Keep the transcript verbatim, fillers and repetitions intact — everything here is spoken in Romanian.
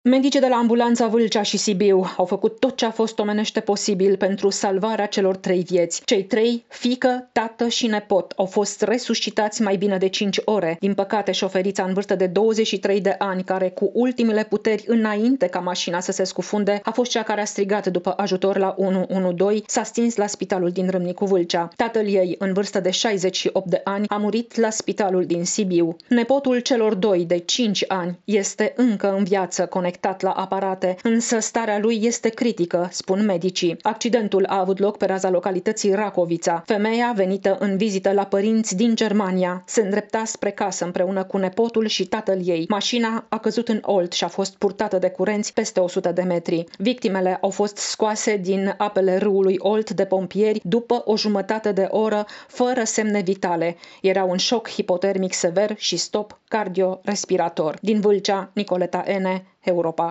Medicii de la ambulanța Vâlcea și Sibiu au făcut tot ce a fost omenește posibil pentru salvarea celor trei vieți. Cei trei, fiică, tată și nepot, au fost resuscitați mai bine de cinci ore. Din păcate, șoferița în vârstă de douăzeci și trei de ani, care cu ultimele puteri înainte ca mașina să se scufunde, a fost cea care a strigat după ajutor la unu unu doi, s-a stins la spitalul din Râmnicu Vâlcea. Tatăl ei, în vârstă de șaizeci și opt de ani, a murit la spitalul din Sibiu. Nepotul celor doi, de cinci ani, este încă în viață, conectat la aparate, însă starea lui este critică, spun medicii. Accidentul a avut loc pe raza localității Racovița. Femeia, venită în vizită la părinți din Germania, se îndrepta spre casă împreună cu nepotul și tatăl ei. Mașina a căzut în Olt și a fost purtată de curenți peste o sută de metri. Victimele au fost scoase din apele râului Olt de pompieri după o jumătate de oră, fără semne vitale. Erau în șoc hipotermic sever și stop cardiorespirator. Din Vâlcea, Nicoleta Ene, Europa.